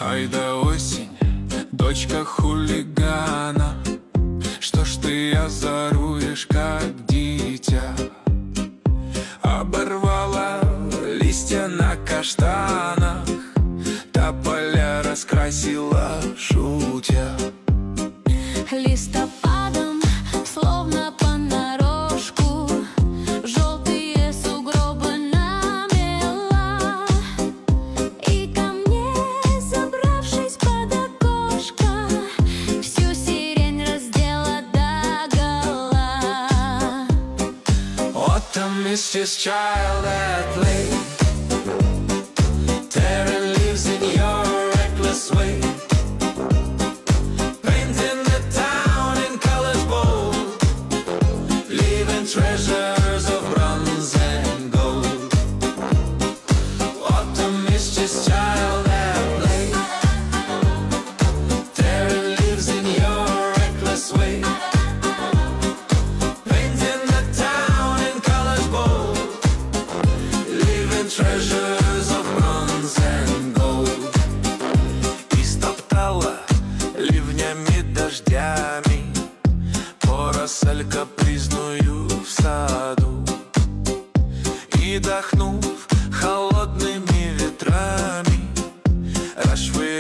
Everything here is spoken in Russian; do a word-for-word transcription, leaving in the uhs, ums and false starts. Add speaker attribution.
Speaker 1: Ай да осень, дочка хулигана, что ж ты озоруешь, как дитя? Оборвала листья на каштанах, тополя раскрасила, шутя.
Speaker 2: Листопадом, словно понарошку, желтые сугробы намела. И ко мне, забравшись под окошко, всю сирень раздела догола.
Speaker 1: Autumn is just child at play, tearing leaves in your reckless way, painting the town in colors bold, leaving treasures of bronze and gold. Autumn is just child at play, tearing leaves in your reckless way, painting the town in colors bold, leaving treasures of bronze and gold. Истоптала ливнями, дождями поросль капризную в саду, и, дохнув холодными ветрами, расшвыряла